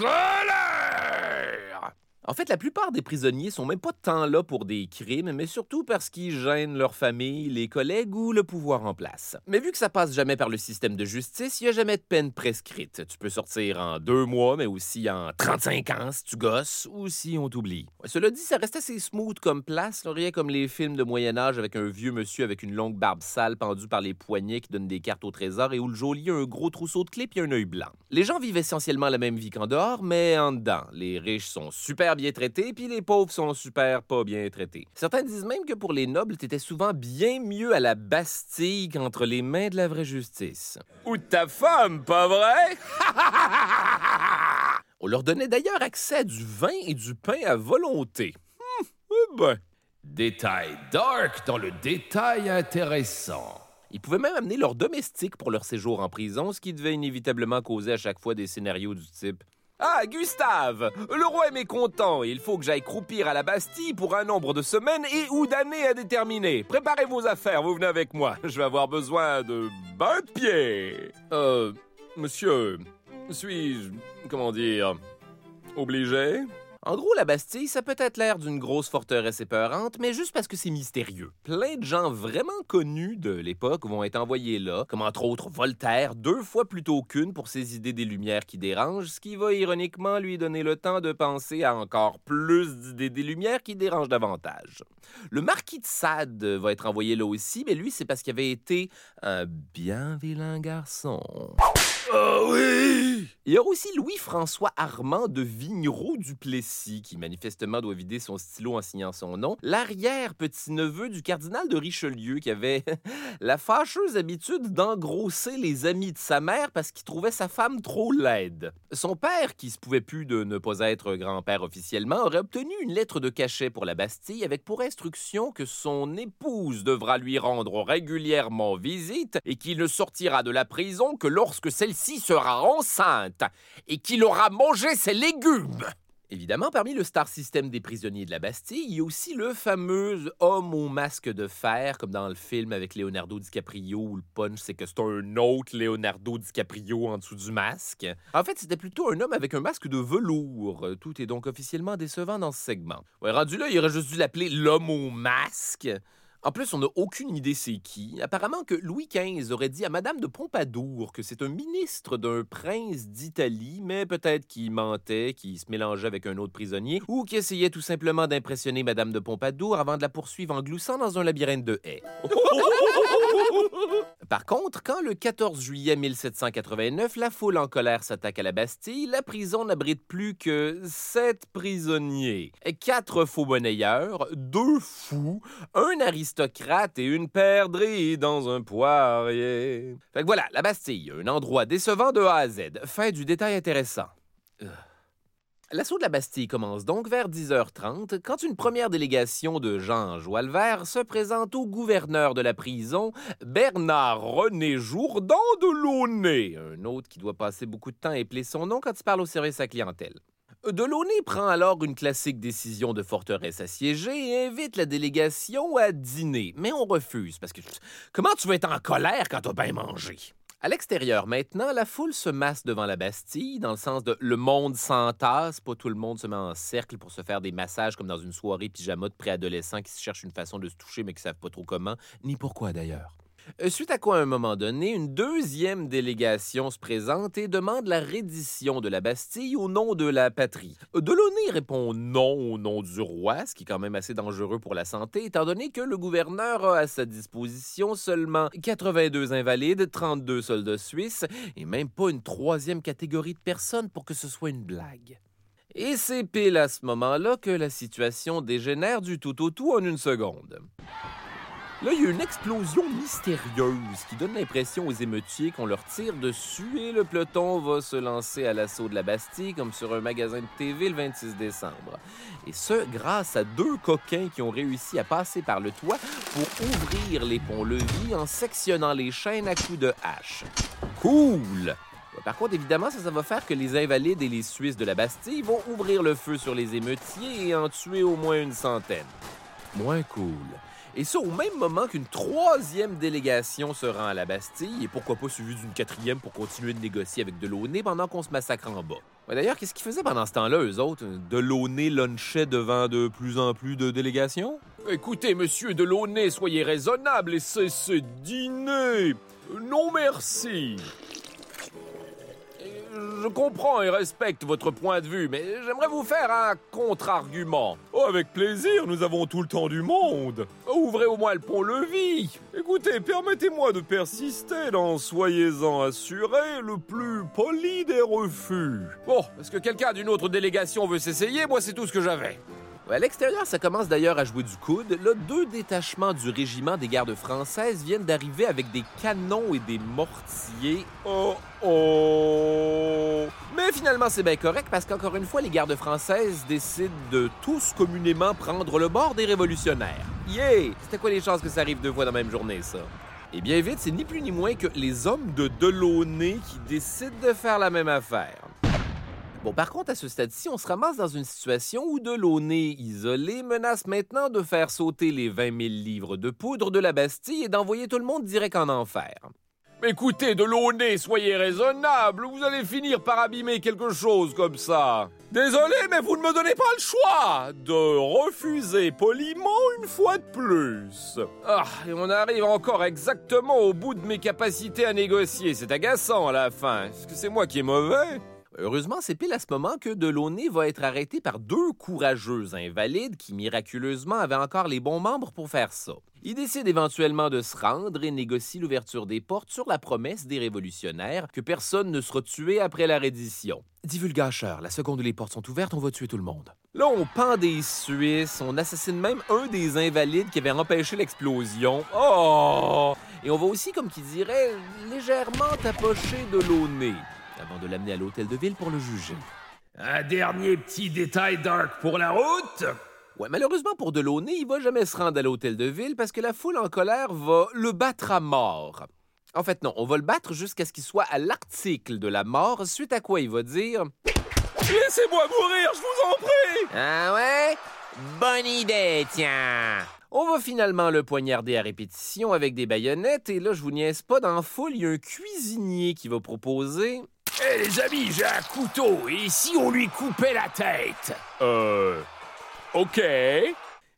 colère! En fait, la plupart des prisonniers sont même pas tant là pour des crimes, mais surtout parce qu'ils gênent leur famille, les collègues ou le pouvoir en place. Mais vu que ça passe jamais par le système de justice, il n'y a jamais de peine prescrite. Tu peux sortir en deux mois, mais aussi en trente-cinq ans si tu gosses ou si on t'oublie. Ouais, cela dit, ça reste assez smooth comme place, là, rien comme les films de Moyen-Âge avec un vieux monsieur avec une longue barbe sale pendue par les poignets qui donne des cartes au trésor et où le geôlier a un gros trousseau de clés et un œil blanc. Les gens vivent essentiellement la même vie qu'en dehors, mais en dedans. Les riches sont super bien traités, puis les pauvres sont super pas bien traités. Certains disent même que pour les nobles, t'étais souvent bien mieux à la Bastille qu'entre les mains de la vraie justice. Ou de ta femme, pas vrai? On leur donnait d'ailleurs accès à du vin et du pain à volonté. Hum, eh ben. Détail dark dans le détail intéressant. Ils pouvaient même amener leurs domestiques pour leur séjour en prison, ce qui devait inévitablement causer à chaque fois des scénarios du type « Ah, Gustave, le roi est mécontent et il faut que j'aille croupir à la Bastille pour un nombre de semaines et ou d'années à déterminer. Préparez vos affaires, vous venez avec moi. Je vais avoir besoin de bain de pied. » Euh, monsieur, suis-je, comment dire, obligé? En gros, la Bastille, ça peut être l'air d'une grosse forteresse épeurante, mais juste parce que c'est mystérieux. Plein de gens vraiment connus de l'époque vont être envoyés là, comme entre autres Voltaire, deux fois plutôt qu'une pour ses idées des Lumières qui dérangent, ce qui va ironiquement lui donner le temps de penser à encore plus d'idées des Lumières qui dérangent davantage. Le marquis de Sade va être envoyé là aussi, mais lui, c'est parce qu'il avait été un bien vilain garçon. Oh oui! Il y a aussi Louis-François Armand de Vignereau-Duplessis, qui manifestement doit vider son stylo en signant son nom, l'arrière-petit-neveu du cardinal de Richelieu, qui avait la fâcheuse habitude d'engrosser les amis de sa mère parce qu'il trouvait sa femme trop laide. Son père, qui se pouvait plus de ne pas être grand-père officiellement, aurait obtenu une lettre de cachet pour la Bastille avec pour instruction que son épouse devra lui rendre régulièrement visite et qu'il ne sortira de la prison que lorsque celle-ci sera enceinte et qu'il aura mangé ses légumes. Évidemment, parmi le star system des prisonniers de la Bastille, il y a aussi le fameux homme au masque de fer, comme dans le film avec Leonardo DiCaprio, où le punch, c'est que c'est un autre Leonardo DiCaprio en dessous du masque. En fait, c'était plutôt un homme avec un masque de velours. Tout est donc officiellement décevant dans ce segment. Ouais, rendu là, il aurait juste dû l'appeler l'homme au masque. En plus, on n'a aucune idée c'est qui. Apparemment que Louis quinze aurait dit à Madame de Pompadour que c'est un ministre d'un prince d'Italie, mais peut-être qu'il mentait, qu'il se mélangeait avec un autre prisonnier, ou qu'il essayait tout simplement d'impressionner Madame de Pompadour avant de la poursuivre en gloussant dans un labyrinthe de haies. Par contre, quand le quatorze juillet mille sept cent quatre-vingt-neuf, la foule en colère s'attaque à la Bastille, la prison n'abrite plus que sept prisonniers, quatre faux-monnayeurs, deux fous, un aristocrate et une perdrix dans un poirier. Fait que voilà, la Bastille, un endroit décevant de A à Z. Fin du détail intéressant. Euh. L'assaut de la Bastille commence donc vers dix heures trente, quand une première délégation de Jean Joilvert se présente au gouverneur de la prison, Bernard-René Jourdan de Launay, un autre qui doit passer beaucoup de temps à épeler son nom quand il parle au service à clientèle. Delaunay prend alors une classique décision de forteresse assiégée et invite la délégation à dîner. Mais on refuse, parce que comment tu vas être en colère quand t'as bien mangé? À l'extérieur, maintenant, la foule se masse devant la Bastille, dans le sens de « le monde s'entasse », pas tout le monde se met en cercle pour se faire des massages comme dans une soirée pyjama de préadolescents qui se cherchent une façon de se toucher mais qui savent pas trop comment, ni pourquoi d'ailleurs. Suite à quoi, à un moment donné, une deuxième délégation se présente et demande la reddition de la Bastille au nom de la patrie. Delaunay répond non au nom du roi, ce qui est quand même assez dangereux pour la santé, étant donné que le gouverneur a à sa disposition seulement quatre-vingt-deux invalides, trente-deux soldats suisses, et même pas une troisième catégorie de personnes pour que ce soit une blague. Et c'est pile à ce moment-là que la situation dégénère du tout au tout en une seconde. Là, il y a une explosion mystérieuse qui donne l'impression aux émeutiers qu'on leur tire dessus et le peloton va se lancer à l'assaut de la Bastille comme sur un magasin de T V le vingt-six décembre. Et ce, grâce à deux coquins qui ont réussi à passer par le toit pour ouvrir les ponts-levis en sectionnant les chaînes à coups de hache. Cool! Par contre, évidemment, ça, ça va faire que les Invalides et les Suisses de la Bastille vont ouvrir le feu sur les émeutiers et en tuer au moins une centaine. Moins cool. Et ça, au même moment qu'une troisième délégation se rend à la Bastille, et pourquoi pas suivi d'une quatrième pour continuer de négocier avec Delaunay pendant qu'on se massacre en bas. Ouais, d'ailleurs, qu'est-ce qu'ils faisaient pendant ce temps-là, eux autres? Delaunay lunchait devant de plus en plus de délégations? Écoutez, monsieur Delaunay, soyez raisonnable et cessez de dîner. Non, merci. Je comprends et respecte votre point de vue, mais j'aimerais vous faire un contre-argument. Oh, avec plaisir, nous avons tout le temps du monde. Ouvrez au moins le pont-levis. Écoutez, permettez-moi de persister dans soyez-en assuré le plus poli des refus. Bon, est-ce que quelqu'un d'une autre délégation veut s'essayer? Moi, c'est tout ce que j'avais. À l'extérieur, ça commence d'ailleurs à jouer du coude. Là, deux détachements du régiment des gardes françaises viennent d'arriver avec des canons et des mortiers. Oh oh! Mais finalement, c'est bien correct parce qu'encore une fois, les gardes françaises décident de tous communément prendre le bord des révolutionnaires. Yeah! C'était quoi les chances que ça arrive deux fois dans la même journée, ça? Et bien vite, c'est ni plus ni moins que les hommes de Delaunay qui décident de faire la même affaire. Bon, par contre, à ce stade-ci, on se ramasse dans une situation où Delaunay, isolé, menace maintenant de faire sauter les vingt mille livres de poudre de la Bastille et d'envoyer tout le monde direct en enfer. Écoutez, Delaunay, soyez raisonnable, vous allez finir par abîmer quelque chose comme ça. Désolé, mais vous ne me donnez pas le choix de refuser poliment une fois de plus. Ah, et on arrive encore exactement au bout de mes capacités à négocier. C'est agaçant à la fin. Est-ce que c'est moi qui est mauvais? Heureusement, c'est pile à ce moment que Delaunay va être arrêté par deux courageux invalides qui, miraculeusement, avaient encore les bons membres pour faire ça. Ils décident éventuellement de se rendre et négocient l'ouverture des portes sur la promesse des révolutionnaires que personne ne sera tué après la reddition. Divulgacheur, la seconde où les portes sont ouvertes, on va tuer tout le monde. Là, on pend des Suisses, on assassine même un des invalides qui avait empêché l'explosion. Oh! Et on va aussi, comme qui dirait, légèrement tapocher Delaunay, avant de l'amener à l'hôtel de ville pour le juger. Un dernier petit détail dark pour la route? Ouais, malheureusement pour Delaunay, il va jamais se rendre à l'hôtel de ville parce que la foule en colère va le battre à mort. En fait, non, on va le battre jusqu'à ce qu'il soit à l'article de la mort, suite à quoi il va dire « Laissez-moi mourir, je vous en prie! » Ah ouais? Bonne idée, tiens! On va finalement le poignarder à répétition avec des baïonnettes, et là, je vous niaise pas, dans la foule, il y a un cuisinier qui va proposer... Hé, hey, les amis, j'ai un couteau, et si on lui coupait la tête? Euh... OK.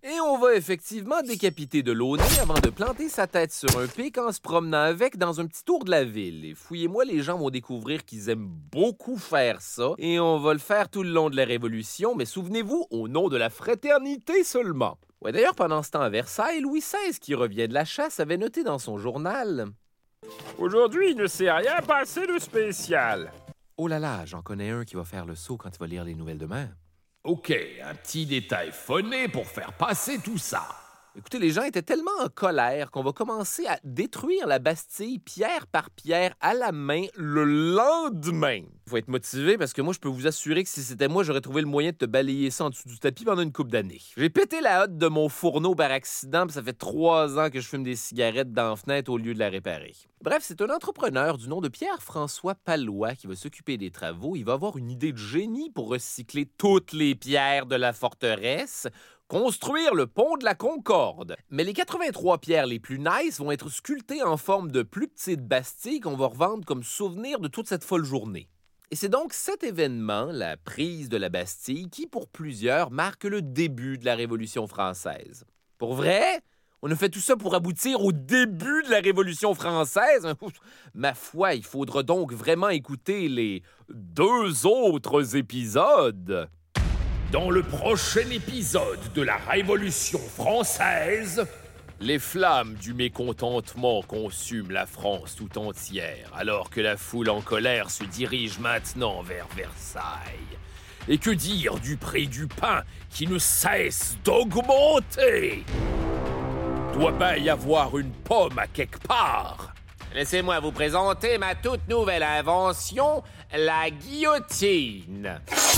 Et on va effectivement décapiter de l'eau avant de planter sa tête sur un pic en se promenant avec dans un petit tour de la ville. Et fouillez-moi, les gens vont découvrir qu'ils aiment beaucoup faire ça. Et on va le faire tout le long de la Révolution, mais souvenez-vous, au nom de la fraternité seulement. Ouais, d'ailleurs, pendant ce temps à Versailles, Louis seize, qui revient de la chasse, avait noté dans son journal... Aujourd'hui, il ne s'est rien passé de spécial. Oh là là, j'en connais un qui va faire le saut quand il va lire les nouvelles demain. OK, un petit détail phoné pour faire passer tout ça. Écoutez, les gens étaient tellement en colère qu'on va commencer à détruire la Bastille pierre par pierre à la main le lendemain. Il faut être motivé parce que moi, je peux vous assurer que si c'était moi, j'aurais trouvé le moyen de te balayer ça en dessous du tapis pendant une couple d'années. J'ai pété la hotte de mon fourneau par accident, puis ça fait trois ans que je fume des cigarettes dans la fenêtre au lieu de la réparer. Bref, c'est un entrepreneur du nom de Pierre-François Pallois qui va s'occuper des travaux. Il va avoir une idée de génie pour recycler toutes les pierres de la forteresse, construire le pont de la Concorde. Mais les quatre-vingt-trois pierres les plus nice vont être sculptées en forme de plus petites bastilles qu'on va revendre comme souvenir de toute cette folle journée. Et c'est donc cet événement, la prise de la Bastille, qui, pour plusieurs, marque le début de la Révolution française. Pour vrai, on a fait tout ça pour aboutir au début de la Révolution française. Ma foi, il faudra donc vraiment écouter les deux autres épisodes. Dans le prochain épisode de la Révolution française, les flammes du mécontentement consument la France tout entière, alors que la foule en colère se dirige maintenant vers Versailles. Et que dire du prix du pain qui ne cesse d'augmenter? Doit bien y avoir une pomme à quelque part. Laissez-moi vous présenter ma toute nouvelle invention, la guillotine.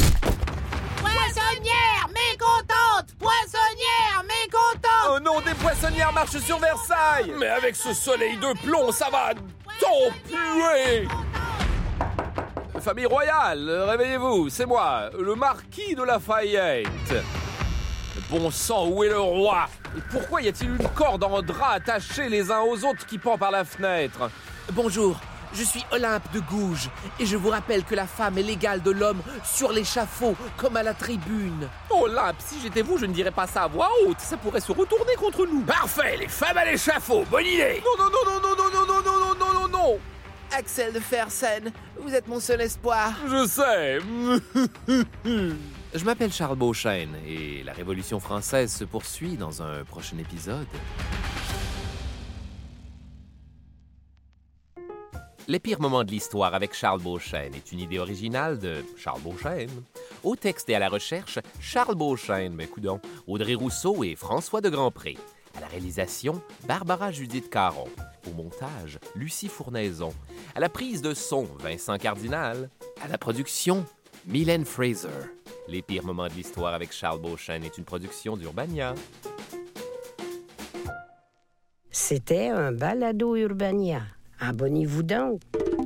Poissonnière mécontente! Poissonnière mécontente! Oh non, des poissonnières marchent sur Versailles! Mais avec ce soleil de plomb, ça va t'empuer! Famille royale, réveillez-vous, c'est moi, le marquis de Lafayette. Bon sang, où est le roi? Et pourquoi y a-t-il une corde en drap attachée les uns aux autres qui pend par la fenêtre? Bonjour. Je suis Olympe de Gouges, et je vous rappelle que la femme est l'égale de l'homme sur l'échafaud, comme à la tribune. Olympe, si j'étais vous, je ne dirais pas ça à voix haute, ça pourrait se retourner contre nous. Parfait, les femmes à l'échafaud, bonne idée. Non, non, non, non, non, non, non, non, non, non, non, non. Axel de Fersen, vous êtes mon seul espoir. Je sais. Je m'appelle Charles Beauchesne, et la Révolution française se poursuit dans un prochain épisode. Les pires moments de l'histoire avec Charles Beauchesne est une idée originale de Charles Beauchesne. Au texte et à la recherche, Charles Beauchesne, mais coudonc, Audrey Rousseau et François de Grandpré. À la réalisation, Barbara Judith Caron. Au montage, Lucie Fournaison. À la prise de son, Vincent Cardinal. À la production, Mylène Fraser. Les pires moments de l'histoire avec Charles Beauchesne est une production d'Urbania. C'était un balado Urbania. Abonnez-vous donc.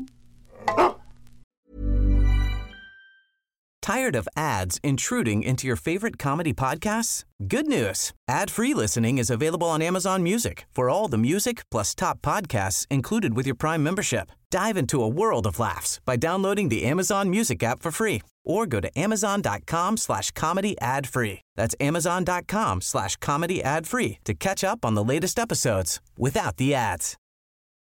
Tired of ads intruding into your favorite comedy podcasts? Good news. Ad-free listening is available on Amazon Music for all the music plus top podcasts included with your Prime membership. Dive into a world of laughs by downloading the Amazon Music app for free or go to amazon.com slash comedy ad free. That's amazon.com slash comedy ad free to catch up on the latest episodes without the ads.